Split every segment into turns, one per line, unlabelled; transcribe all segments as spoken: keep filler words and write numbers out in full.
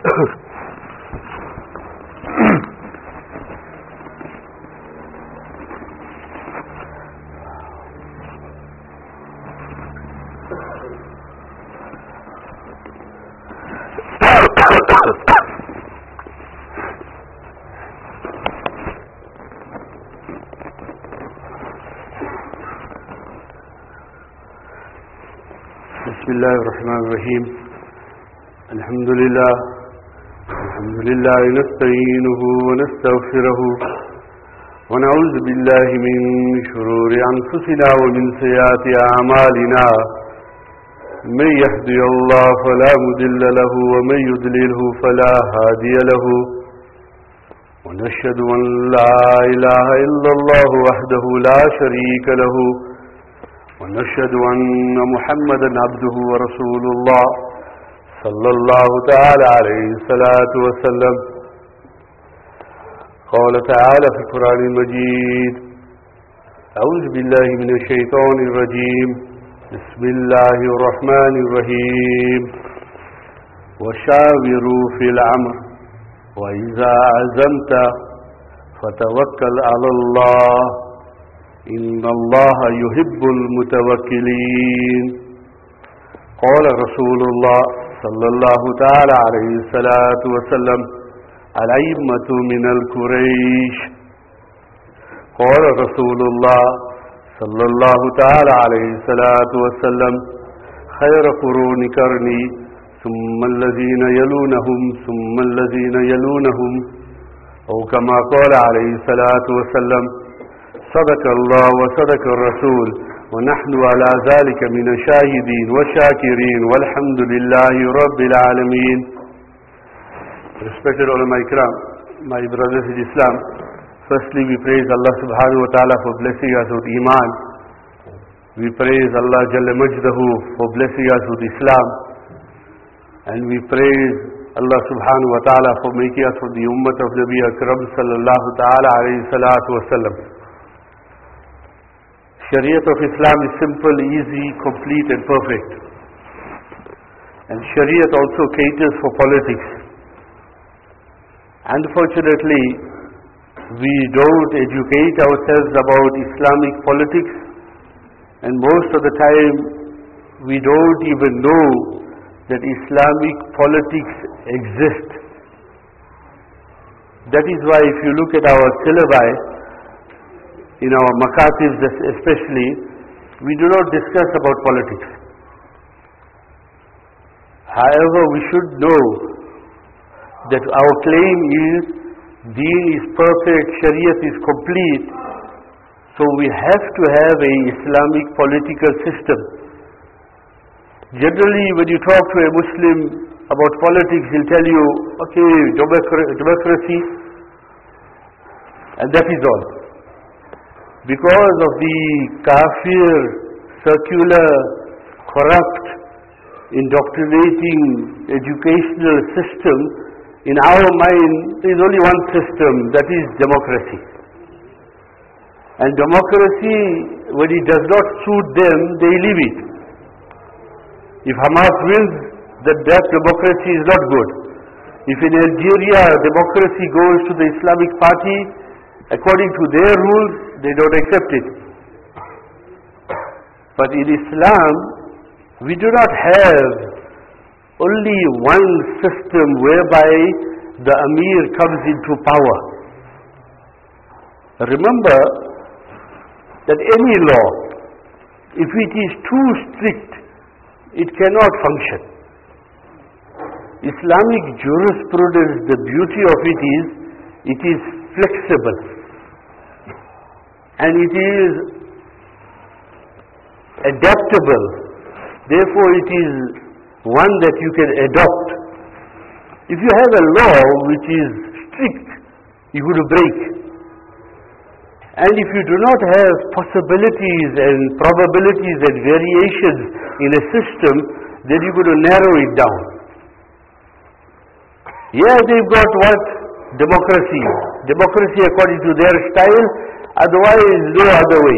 بسم الله الرحمن الرحيم الحمد لله الحمد لله نستعينه ونستغفره ونعوذ بالله من شرور أنفسنا ومن سيئات أعمالنا من يهدي الله فلا مضل له ومن يضلله فلا هادي له ونشهد أن لا إله إلا الله وحده لا شريك له ونشهد أن محمدا عبده ورسول الله صلى الله تعالى عليه الصلاة والسلام. قال تعالى في القرآن المجيد: أعوذ بالله من الشيطان الرجيم بسم الله الرحمن الرحيم وشاوروا في الأمر وإذا عزمت فتوكل على الله إن الله يحب المتوكلين. قال رسول الله صلى الله تعالى عليه الصلاة والسلام: الأئمة من القريش. قال رسول الله صلى الله تعالى عليه الصلاة والسلام: خير قرون قرني ثم الذين يلونهم ثم الذين يلونهم، أو كما قال عليه الصلاة والسلام: صدق الله وصدق الرسول ونحن على ذلك من الشاهدين والشاكرين والحمد لله رب العالمين. Respected ulama ikram, my brothers in Islam, firstly we praise Allah subhanahu wa ta'ala for blessing us with Iman. We praise Allah Jalla Majdahu for blessing us with Islam. And we praise Allah subhanahu wa ta'ala for making us from the ummah of Nabi Akram sallallahu ta'ala alayhi salatu wa sallam. Shariat of Islam is simple, easy, complete and perfect. And Shariat also caters for politics. Unfortunately, we don't educate ourselves about Islamic politics, and most of the time we don't even know that Islamic politics exist. That is why if you look at our syllabi, in our makatibs especially, we do not discuss about politics. However, we should know that our claim is Deen is perfect, Shariat is complete, so we have to have a Islamic political system. Generally, when you talk to a Muslim about politics, he'll tell you, okay, democracy, and that is all. Because of the kafir, circular, corrupt, indoctrinating educational system, in our mind there is only one system, that is democracy. And democracy, when it does not suit them, they leave it. If Hamas wins, that, that democracy is not good. If in Algeria democracy goes to the Islamic Party, according to their rules, they don't accept it. But in Islam, we do not have only one system whereby the Amir comes into power. Remember that any law, if it is too strict, it cannot function. Islamic jurisprudence, the beauty of it is, it is flexible. And it is adaptable. Therefore, it is one that you can adopt. If you have a law which is strict, you would break. And if you do not have possibilities and probabilities and variations in a system, then you're going to narrow it down. Yeah, they've got what? Democracy. Democracy according to their style, otherwise no other way.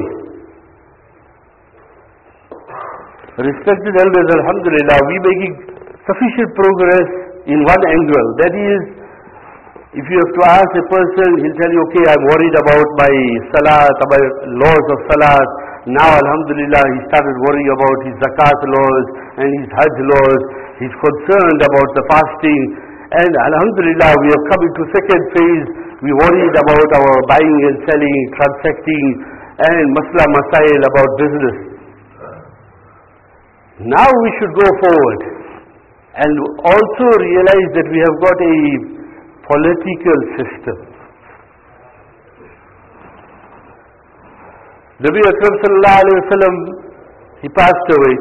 Respected elders, alhamdulillah, we making sufficient progress in one angle. That is, if you have to ask a person, he'll tell you, okay, I'm worried about my salat, about laws of salat. Now, alhamdulillah, he started worrying about his zakat laws and his hajj laws. He's concerned about the fasting. And alhamdulillah, we have come into second phase. We worried about our buying and selling, transacting, and masla masail about business. Now we should go forward and also realize that we have got a political system. Nabi Akram sallallahu alayhi wa sallam, he passed away,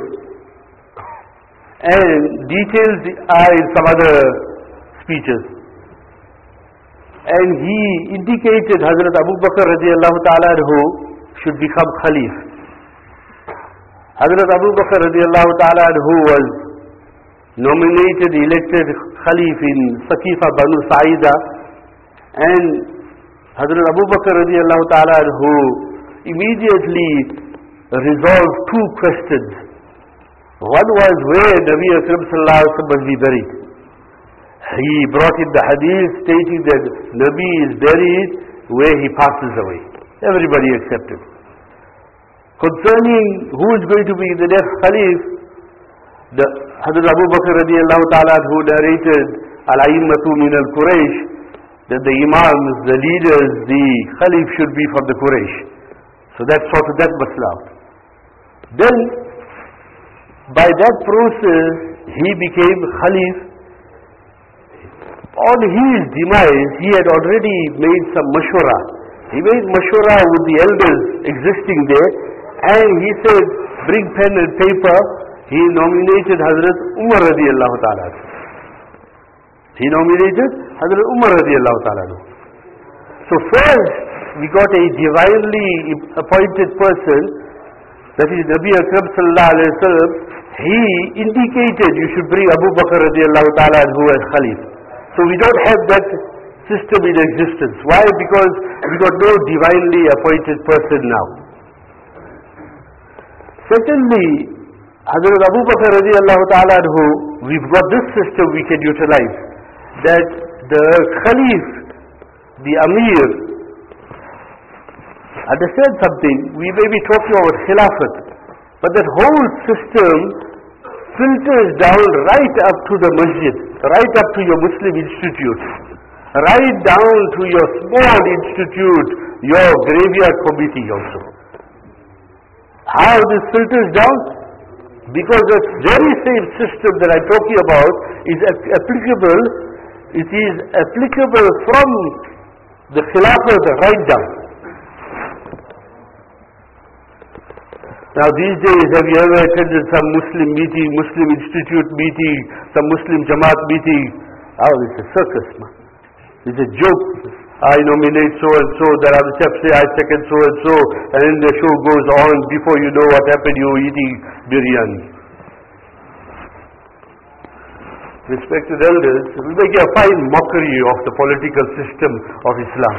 and details are in some other speeches. And he indicated Hazrat Abu Bakr radiallahu ta'ala anhu should become Khalif. Hazrat Abu Bakr radiallahu ta'ala anhu was nominated, elected Khalif in Saqifa Banu Sa'ida, and Hazrat Abu Bakr radiallahu ta'ala anhu immediately resolved two questions. One was where Nabi Akram sallallahu alaihi wasallam must be buried. He brought in the hadith stating that Nabi is buried where he passes away. Everybody accepted. Concerning who is going to be the next Khalif, the Hazrat Abu Bakr radiallahu ta'ala who narrated Al-A'immatu min al-Quraysh, that the Imams, the leaders, the Khalif should be from the Quraysh. So that sorted that masla out. Then, by that process, he became Khalif. On his demise, he had already made some mashwara. He made mashwara with the elders existing there, and he said, bring pen and paper. He nominated Hazrat Umar radiallahu ta'ala. He nominated Hazrat Umar radiallahu ta'ala. So first, we got a divinely appointed person, that is Nabi Akram sallallahu alayhi wa sallam. He indicated you should bring Abu Bakr radiallahu ta'ala who as Khalif. So we don't have that system in existence. Why? Because we got no divinely appointed person now. Secondly, Hazrat Abu Bakr radiallahu ta'ala anhu, we've got this system we can utilize. That the Khalif, the Amir, understand something, we may be talking about Khilafat, but that whole system filters down right up to the masjid, right up to your Muslim institute, right down to your small institute, your graveyard committee also. How this filters down? Because the very same system that I'm talking about is applicable, it is applicable from the Khilafat right down. Now these days, have you ever attended some Muslim meeting, Muslim institute meeting, some Muslim Jamaat meeting? Oh, it's a circus, man. It's a joke. I nominate so and so, there are the chaps say I second so and so, and then the show goes on. Before you know what happened, you're eating biryani. Respected elders, we make a fine mockery of the political system of Islam.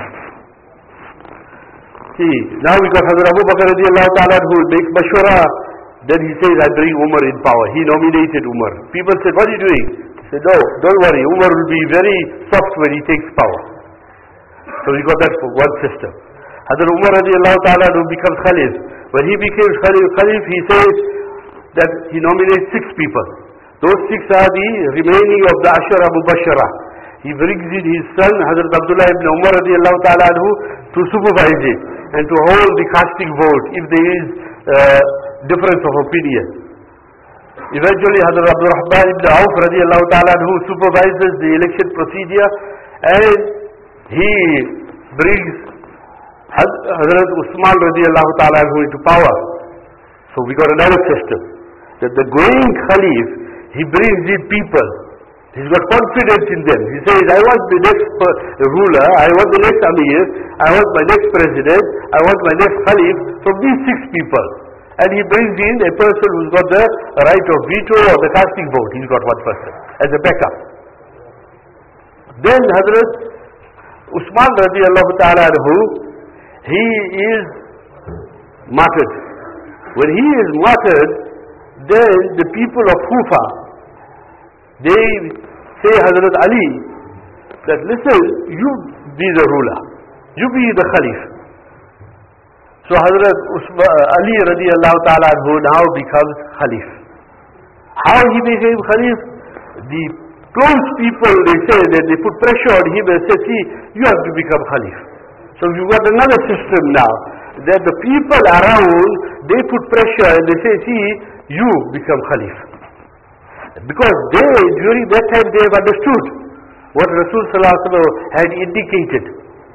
See, now we got Hazrat Abu Bakr radiallahu ta'ala who makes mashwara. Then he says, I bring Umar in power. He nominated Umar. People said, what are you doing? He said, no, don't worry. Umar will be very soft when he takes power. So we got that for one system. Hazrat Umar radiallahu ta'ala who becomes Khalif. When he becomes Khalif, Khalif, he says that he nominates six people. Those six are the remaining of the Ashara Mubashara. He brings in his son, Hazrat Abdullah ibn Umar radiallahu ta'ala anhu, to supervise it and to hold the casting vote if there is uh, difference of opinion. Eventually, Hazrat Abdul Rahman ibn Auf radiallahu ta'ala anhu supervises the election procedure, and he brings Hazrat Usman radiallahu ta'ala anhu into power. So we got another system, that the going Khalif, he brings in people. He's got confidence in them. He says, I want the next ruler, I want the next Amir, I want my next president, I want my next Khalif from these six people. And he brings in a person who's got the right of veto or the casting vote. He's got one person as a backup. Then Hazrat Usman radiallahu ta'ala anhu, he is martyred. When he is martyred, then the people of Kufa, they say Hazrat Ali that listen, you be the ruler, you be the Khalif. So Hazrat Usma, Ali radiallahu ta'ala anhu now becomes Khalif. How he became Khalif? The close people, they say that they put pressure on him and say, see, you have to become Khalif. So you've got another system now, that the people around, they put pressure and they say, see, you become Khalif. Because they, during that time, they have understood what Rasul Sallallahu Alaihi Wasallam had indicated.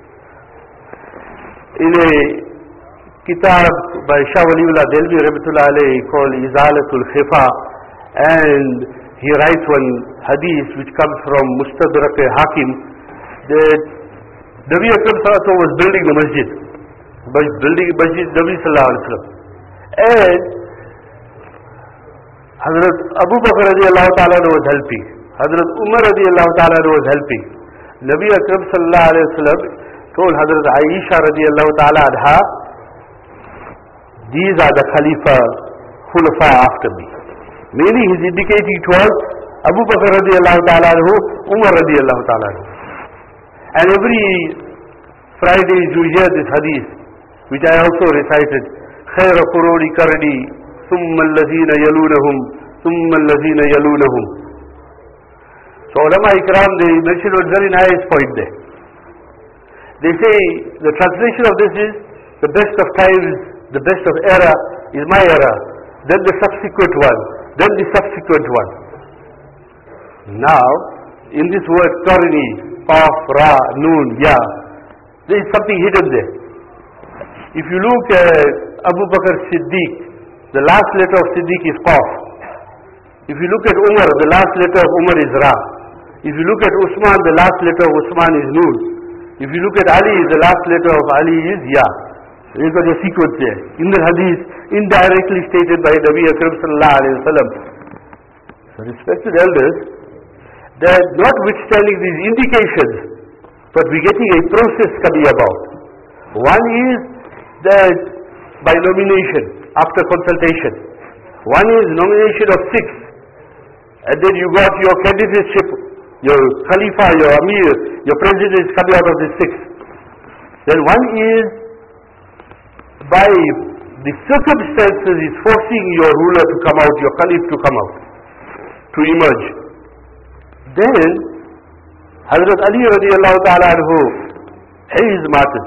In a kitab by Shah Waliullah Delvi Rahmatullah alayhi called Izalatul Khifa, and he writes one hadith which comes from Mustadrak Hakim, that Nabi Akram Sallallahu Alaihi Wasallam was building the masjid, building masjid Nabi Sallallahu Alaihi Wasallam, and Hazrat Abu Bakr radiallahu ta'ala was helping, Hazrat Umar radiallahu ta'ala was helping. Nabi Akram Sallallahu Alaihi Wasallam told Hazrat Aisha radiallahu ta'ala anha, these are the Khalifa Khulafa after me. Mainly he is indicating towards Abu Bakr radiallahu ta'ala anhu, Umar radiallahu ta'ala anhu. And every Friday you hear this hadith, which I also recited, خَيْرَ قُرُونِ كَرْنِي ثُمَّ الَّذِينَ يَلُونَهُمْ ثُمَّ الَّذِينَ يَلُونَهُمْ. So ulama ikram, they mention a very nice point there. They say, the translation of this is, the best of times, the best of era is my era, then the subsequent one, then the subsequent one. Now, in this word Qarni, Qaf, Ra, Noon, Ya, there is something hidden there. If you look at Abu Bakr Siddiq, the last letter of Siddiq is Qaf. If you look at Umar, the last letter of Umar is Ra. If you look at Usman, the last letter of Usman is Noon. If you look at Ali, the last letter of Ali is Ya. You've got a sequence there. In the hadith, indirectly stated by Nabi Akram Sallallahu Alaihi Wasallam. So respected elders, that notwithstanding these indications, but we're getting a process coming about. One is that by nomination, after consultation. One is nomination of six, and then you got your candidateship, your Khalifa, your Amir, your president is coming out of the six. Then one is by the circumstances is forcing your ruler to come out, your Khalif to come out, to emerge. Then Hazrat Ali radiallahu ta'ala anhu, he is martyred.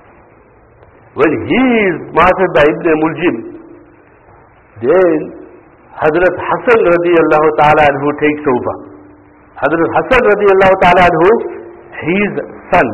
When he is martyred by Ibn Muljim, then Hazrat Hassan radiallahu ta'ala anhu takes over. Hazrat Hassan radiallahu ta'ala anhu, his son.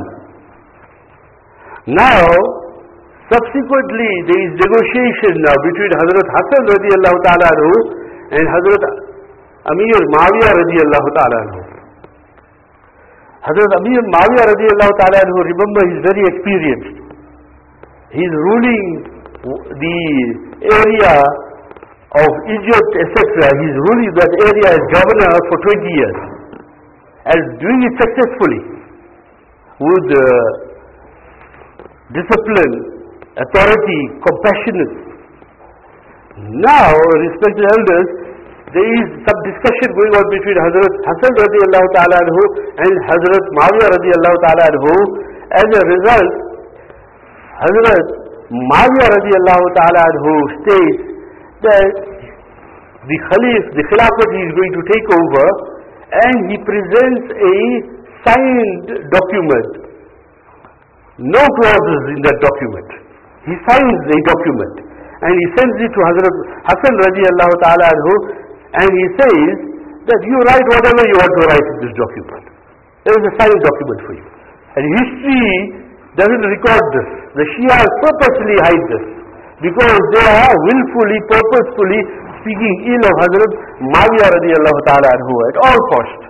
Now, subsequently, there is negotiation now between Hazrat Hassan radiallahu ta'ala anhu and Hazrat Amir Muawiyah radiallahu ta'ala anhu. Hazrat Amir Muawiyah radiallahu ta'ala anhu, remember, he is very experienced. He is ruling the area of Egypt, et cetera. He is ruling that area as governor for twenty years and doing it successfully with uh, discipline, authority, compassionate. Now, respected elders, there is some discussion going on between Hazrat Hassan radiallahu ta'ala anhu and Hazrat Muawiyah radiallahu ta'ala anhu. As a result, Hazrat Muawiyah radiallahu ta'ala anhu states that the Khalif, the Khilafat he is going to take over, and he presents a signed document. No clauses in that document. He signs a document and he sends it to Hazrat Hassan radiallahu ta'ala anhu, and he says that you write whatever you want to write in this document. There is a signed document for you. And history doesn't record this. The Shias purposely hide this, because they are willfully, purposefully speaking ill of Hazrat Muawiyah radiallahu ta'ala anhu at all cost.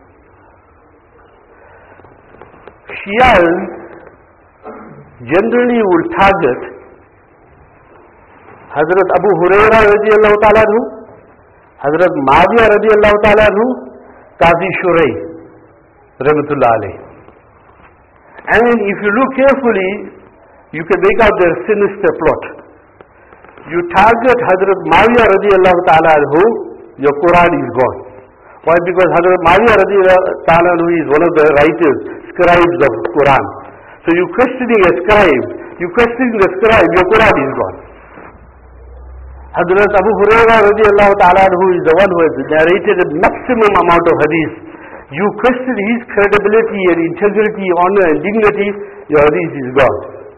Shias generally will target Hazrat Abu Hurairah radiallahu ta'ala anhu, Hazrat Muawiyah radiallahu ta'ala anhu, Qazi Shurai rahmatullah alayhi. And if you look carefully, you can make out their sinister plot. You target Hazrat Muawiyah radiallahu ta'ala anhu, your Quran is gone. Why? Because Hazrat Muawiyah radiallahu ta'ala anhu is one of the writers, scribes of Quran. So you questioning a scribe, you questioning the scribe, your Quran is gone. Hazrat Abu Hurairah radiallahu ta'ala anhu is the one who has narrated a maximum amount of hadith. You question his credibility and integrity, honor and dignity, your hadith is gone.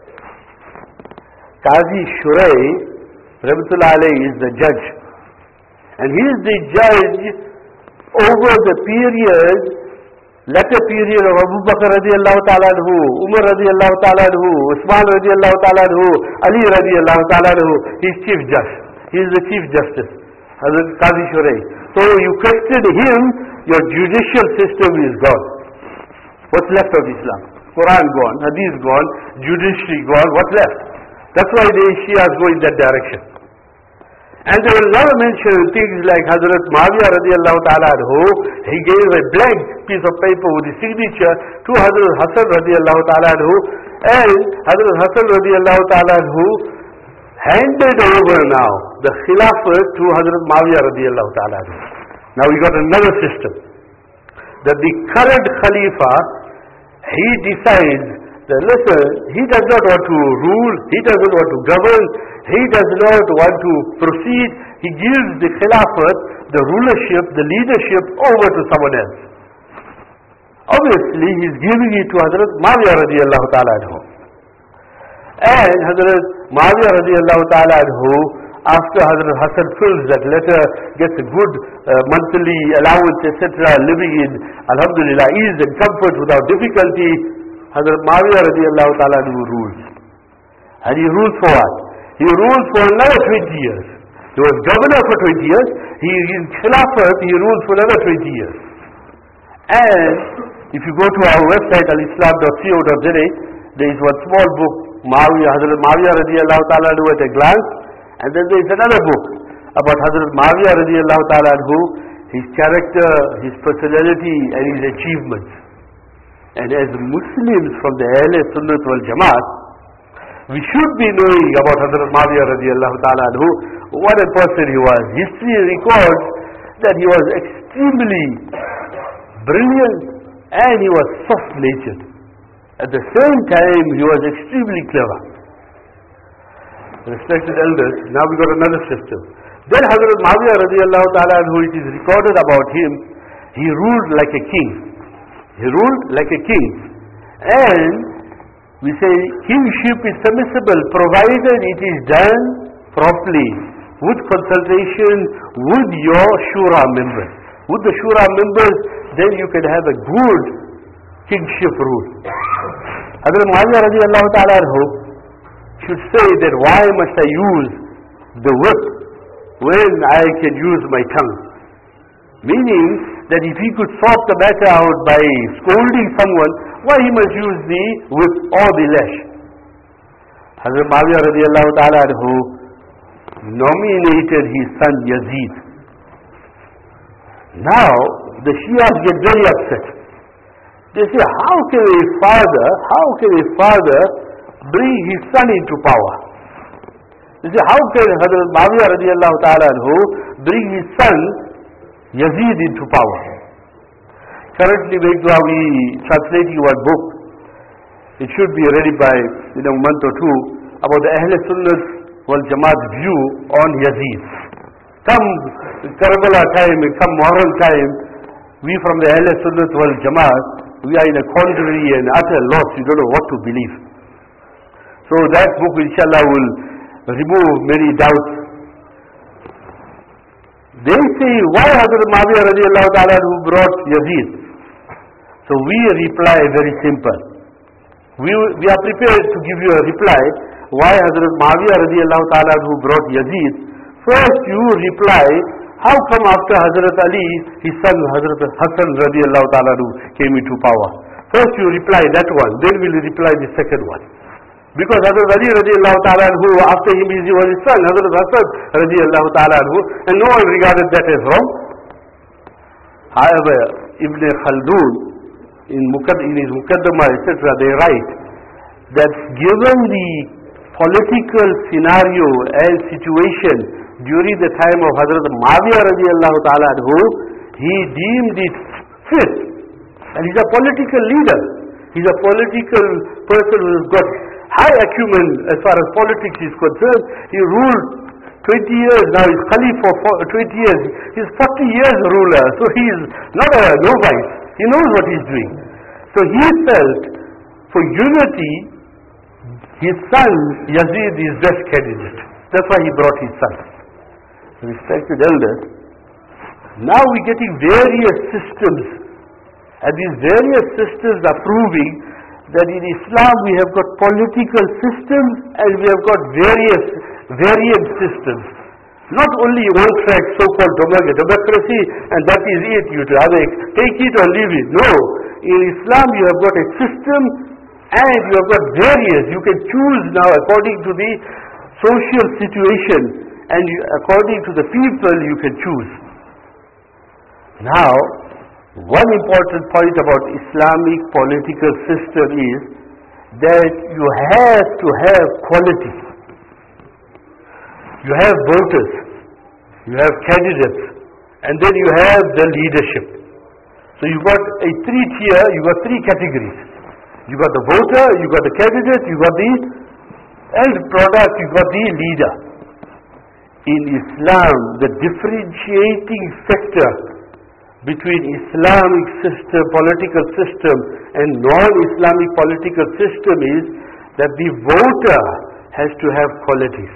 Qazi Shurai, Rahmatullah alayhi, is the judge. And he is the judge over the period, latter period of Abu Bakr radiallahu ta'ala anhu, Umar radiallahu ta'ala anhu, Usman radiallahu ta'ala anhu, Ali radiallahu ta'ala anhu. He is chief judge. He is the chief justice, Hazrat Qazi Shurai. So you question him, your judicial system is gone. What's left of Islam? Quran gone, Hadith gone, judiciary gone, what's left? That's why the Shias go in that direction. And there were a lot of mention things like Hazrat Muawiyah radiallahu ta'ala anhu, he gave a blank piece of paper with his signature to Hazrat Hassan radiallahu ta'ala anhu, and Hazrat Hassan radiallahu ta'ala anhu handed over now the Khilafat to Hazrat Muawiyah radiallahu ta'ala anhu. Now we got another system, that the current Khalifa, he decides that listen, he does not want to rule, he doesn't want to govern, he does not want to proceed, he gives the Khilafat, the rulership, the leadership over to someone else. Obviously he is giving it to Hazrat Muawiyah radiallahu ta'ala anhu. And Hazrat Muawiyah radiallahu ta'ala anhu, after Hazrat Hassan fills that letter, gets a good uh, monthly allowance, et cetera, living in, alhamdulillah, ease and comfort without difficulty, Hazrat Muawiyah radiallahu ta'ala anhu rules. And he rules for what? He rules for another twenty years. He was governor for twenty years, he in Khilafat, he rules for another twenty years. And if you go to our website, al islam dot co dot z a, there is one small book, Muawiyah, Hazrat Muawiyah radiallahu ta'ala anhu at a glance, and then there is another book about Hazrat Muawiyah radiallahu ta'ala anhu, his character, his personality and his achievements. And as Muslims from the Ahl Sunnat wal Jamaat, we should be knowing about Hazrat Muawiyah radiallahu ta'ala anhu, what a person he was. History records that he was extremely brilliant and he was soft-natured. At the same time, he was extremely clever. Respected elders, now we got another system. Then Hazrat Muawiyah radiallahu ta'ala anhu, it is recorded about him, he ruled like a king. He ruled like a king. And we say kingship is permissible provided it is done properly, with consultation with your shura members. With the shura members, then you can have a good kingship rule. Hazrat Muawiyah radiallahu ta'ala anhu should say that why must I use the whip when I can use my tongue? Meaning that if he could sort the matter out by scolding someone, why he must use the whip or the lash? Hazrat Muawiyah radiallahu ta'ala anhu nominated his son Yazid. Now the Shias get very upset. They say, how can a father, how can a father bring his son into power? They say, how can Hazrat Muawiyah radiallahu ta'ala anhu bring his son Yazid into power? Currently, we translating one book. It should be ready by in a month or two about the Ahl Sunnat wal Jamaat view on Yazid. Come Karbala time, come Muharram time, we from the Ahl Sunnat wal Jamaat, we are in a quandary and utter loss. We don't know what to believe. So that book, inshallah, will remove many doubts. They say, why Hazrat Muawiyah radiallahu ta'ala who brought Yazid? So we reply very simple. We, we are prepared to give you a reply. Why Hazrat Muawiyah radiallahu ta'ala who brought Yazid? First you reply, how come after Hazrat Ali, his son Hazrat Hassan radiallahu ta'ala came into power? First you reply that one, then we will reply the second one. Because Hazrat Ali radiallahu ta'ala who after him he was his son, Hazrat Hassan radiallahu ta'ala who, and no one regarded that as wrong. However, Ibn Khaldun, in, Mukad, in his Mukaddamah, et cetera, they write that given the political scenario and situation during the time of Hazrat Muawiyah radiallahu ta'ala anhu, he deemed it fit. And he's a political leader. He's a political person who has got high acumen as far as politics is concerned. He ruled twenty years now, he's Khalif for twenty years. He's forty years ruler, so he's not a novice. He knows what he's doing. So he felt for unity, his son Yazid is best candidate. That's why he brought his son. Respected elders, now we're getting various systems, and these various systems are proving that in Islam we have got political systems and we have got various variant systems. Not only one track so-called democracy and that is it, you either take it or leave it. No, in Islam you have got a system and you have got various. You can choose now according to the social situation and you, according to the people you can choose. Now, one important point about Islamic political system is that you have to have quality. You have voters, you have candidates, and then you have the leadership. So you got a three tier, you got three categories. You got the voter, you got the candidate, you got the end product, you got the leader. In Islam, the differentiating factor between Islamic system, political system and non-Islamic political system is that the voter has to have qualities.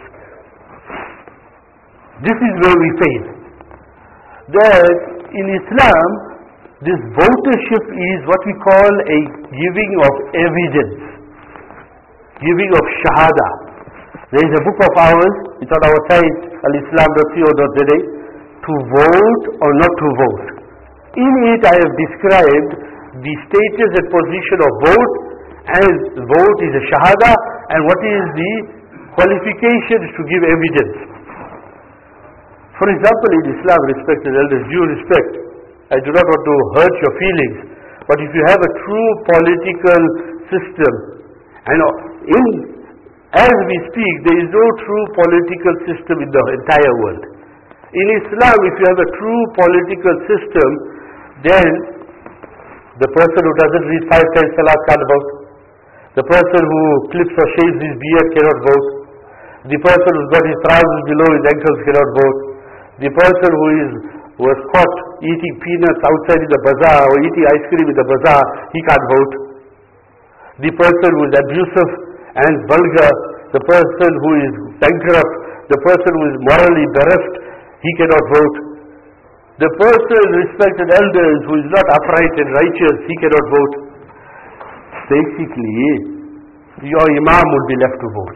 This is where we fail. That in Islam, this votership is what we call a giving of evidence, giving of shahada. There is a book of ours, it's on our site, al islam dot co dot z a, to vote or not to vote. In it I have described the status and position of vote, and vote is a shahada, and what is the qualifications to give evidence. For example, in Islam, respected elders, due respect, I do not want to hurt your feelings, but if you have a true political system, and in, as we speak, there is no true political system in the entire world. In Islam, if you have a true political system, then the person who doesn't read five times salat can't vote. The person who clips or shaves his beard cannot vote. The person who's got his trousers below his ankles cannot vote. The person who is was caught eating peanuts outside in the bazaar or eating ice cream in the bazaar, he can't vote. The person who is abusive and vulgar, the person who is bankrupt, the person who is morally bereft, he cannot vote. The person, respected elders, who is not upright and righteous, he cannot vote. Basically, your imam will be left to vote.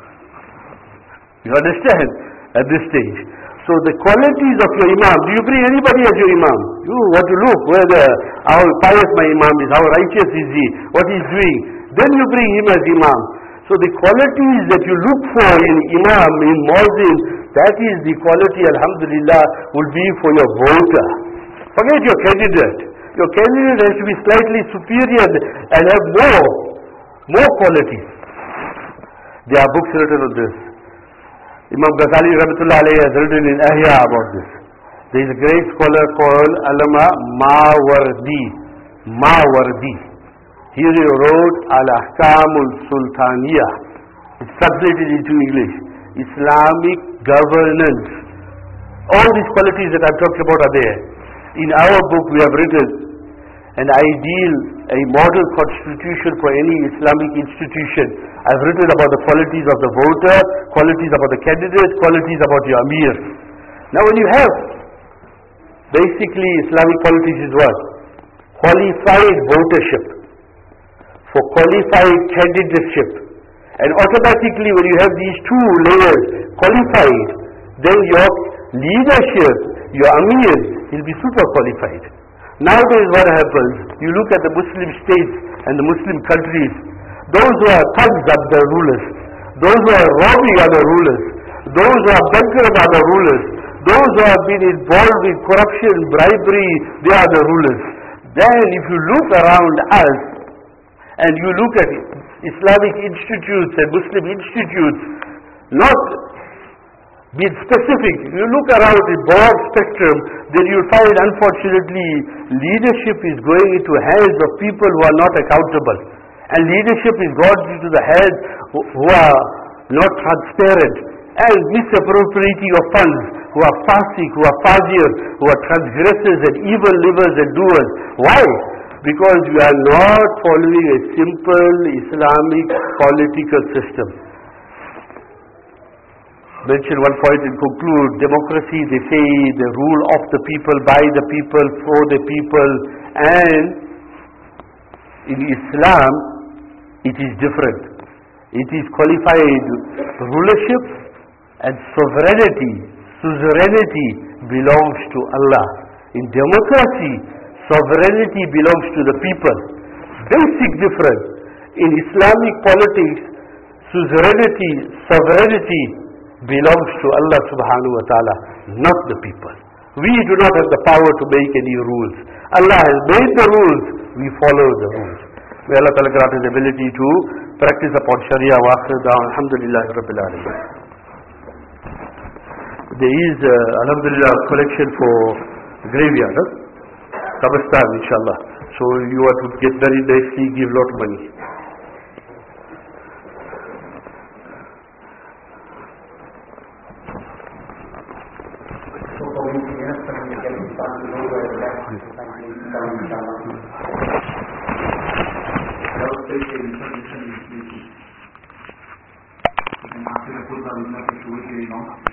You understand? At this stage. So the qualities of your imam, do you bring anybody as your imam? You want to look whether how pious my imam is, how righteous is he, what he is doing. Then you bring him as imam. So the qualities that you look for in imam, in muazzin, that is the quality, alhamdulillah, will be for your voter. Forget your candidate. Your candidate has to be slightly superior and have more, more qualities. There are books written on this. Imam Ghazali Rahmatullah alayhi has written in Ahya about this. There is a great scholar called Allama Mawardi. Mawardi. He wrote Al-Ahkamul Sultaniyah. It's translated into English. Islamic governance. All these qualities that I've talked about are there. In our book we have written an ideal, a model constitution for any Islamic institution. I've written about the qualities of the voter, qualities about the candidate, qualities about your Amir. Now when you have, basically Islamic politics is what? Qualified votership, for qualified candidateship. And automatically when you have these two layers qualified, then your leadership, your Amir, will be super qualified. Nowadays what happens, you look at the Muslim states and the Muslim countries, those who are thugs are the rulers, those who are robbing are the rulers, those who are bankrupt are the rulers, those who have been involved in corruption, bribery, they are the rulers. Then if you look around us and you look at Islamic institutes and Muslim institutes, not be it specific. If you look around the broad spectrum, then you'll find, unfortunately, leadership is going into hands of people who are not accountable. And leadership is gone into the hands who are not transparent and misappropriating of funds, who are fasik, who are fajir, who are transgressors and evil livers and doers. Why? Because we are not following a simple Islamic political system. Mention one point and conclude. Democracy, they say, the rule of the people, by the people, for the people. And in Islam, it is different. It is qualified rulership and sovereignty. Suzerainty belongs to Allah. In democracy, sovereignty belongs to the people. Basic difference. In Islamic politics, suzerainty, sovereignty belongs to Allah subhanahu wa ta'ala, not the people. We do not have the power to make any rules. Allah has made the rules, we follow the rules. May Allah Ta'ala grant us the ability to practice upon Sharia wa akhir da'wan. Alhamdulillah Rabbil Alameen. There is, uh, Alhamdulillah, collection for graveyard, huh? Qabristan, inshallah. So you want to get buried nicely, give lot of money.
After the Qur'an, we have to wait very long.